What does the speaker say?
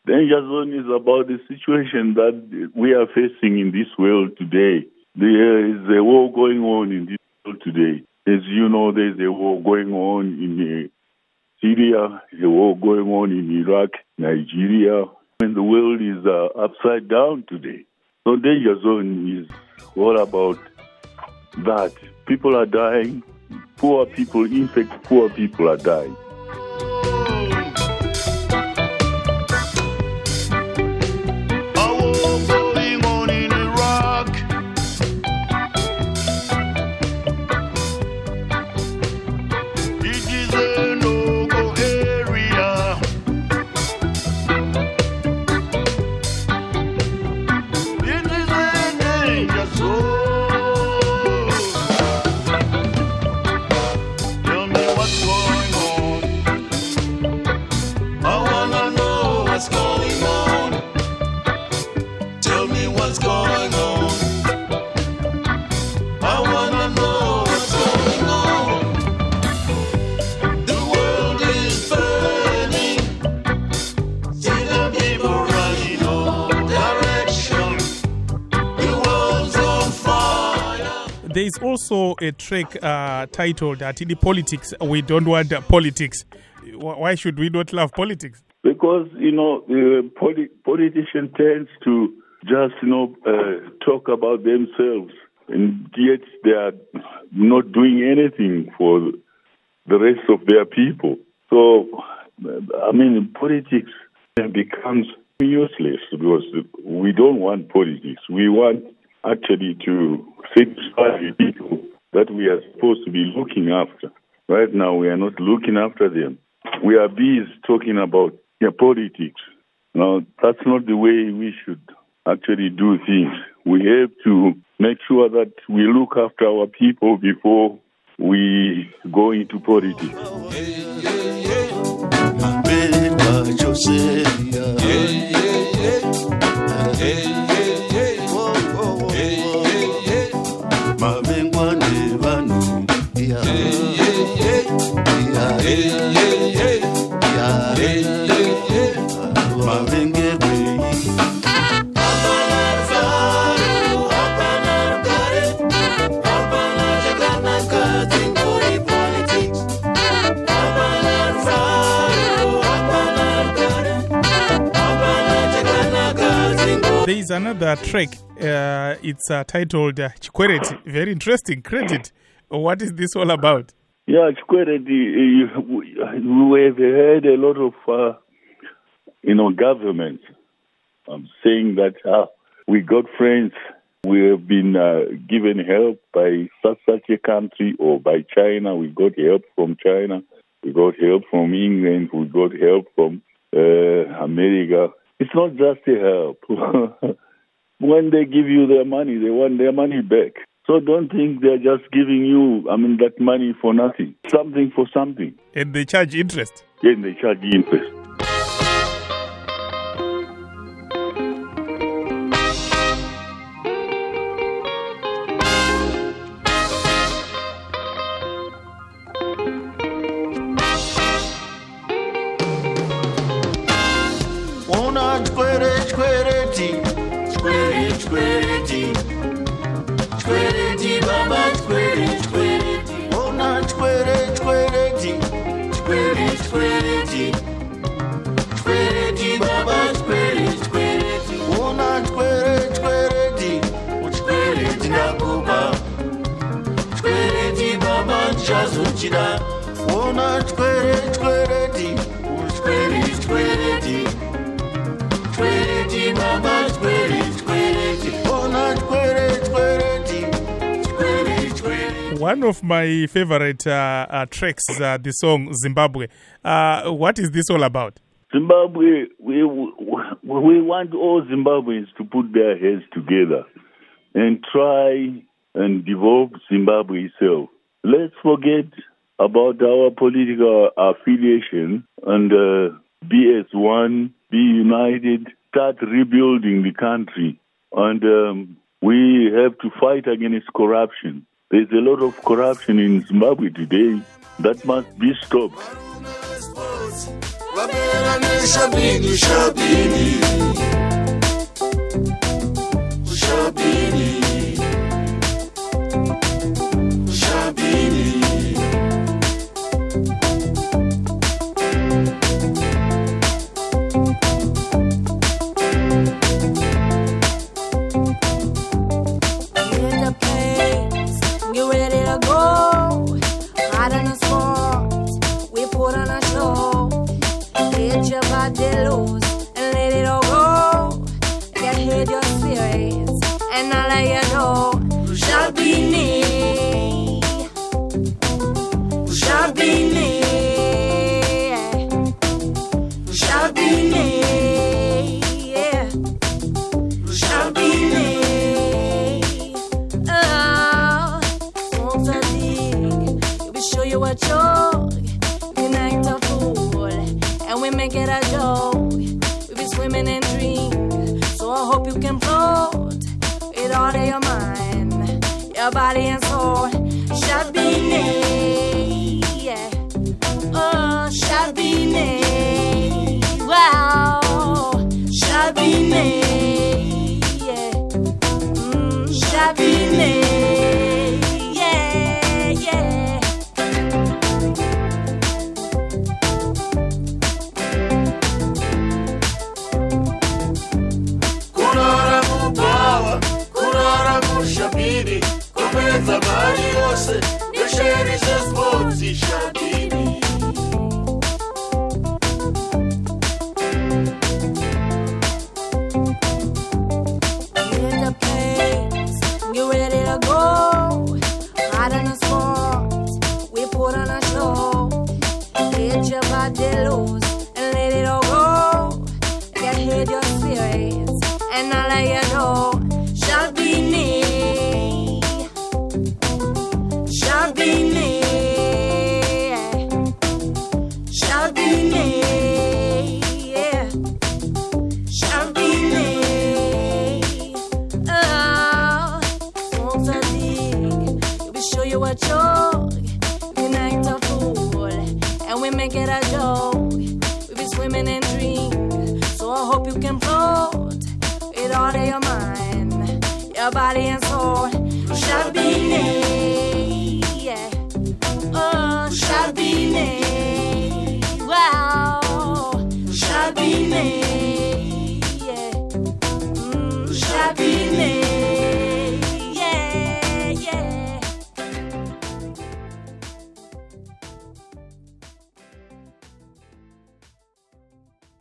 Danger zone is about the situation that we are facing in this world today. There is a war going on in this world today. As you know, there's a war going on in Syria, a war going on in Iraq, Nigeria, and the world is upside down today. So danger zone is all about that. People are dying. Poor people, in fact, poor people are dying. There is also a track titled Atili Politics. We don't want politics. Why should we not love politics? Because, politicians tend to just, talk about themselves, and yet they are not doing anything for the rest of their people. So, politics becomes useless because we don't want politics. We want actually to satisfy the people that we are supposed to be looking after. Right now, we are not looking after them. We are busy talking about politics. Now, that's not the way we should actually do things. We have to make sure that we look after our people before we go into politics. There is another track. It's titled Chikwereti. Very interesting. Credit. What is this all about? Yeah, Chikwereti. We have heard a lot of, governments saying that we got friends. We have been given help by such a country or by China. We got help from China. We got help from England. We got help from America. It's not just a help. When they give you their money, they want their money back. So don't think they're just giving you, that money for nothing. Something for something. And they charge interest. Yeah, they charge interest. One of my favorite tracks is the song Zimbabwe. What is this all about? Zimbabwe, we want all Zimbabweans to put their heads together and try and develop Zimbabwe itself. Let's forget about our political affiliation and be as one, be united, start rebuilding the country. And we have to fight against corruption. There's a lot of corruption in Zimbabwe today that must be stopped. your body and soul. Shabine, yeah. Oh, Shabine, wow. Shabine, yeah. Shabine, yeah, yeah. Kurara mubawa, kurara mushabini, kumeza mari yose, nesherishe sports Shabini. In the place, you ready to go? Hot on the spot, we put on a show. Get your body loose and let it all go. Get hit your spirits and I'll let you know. Shabini, Shabini, Shabini, yeah. Shabini, oh, smoke so deep, we show you a joke. We act a fool, and we make it a joke. We be swimming in dreams, so I hope you can float it all in your mind, your body and soul. Shabini, yeah, oh, Shabini, wow, Shabini.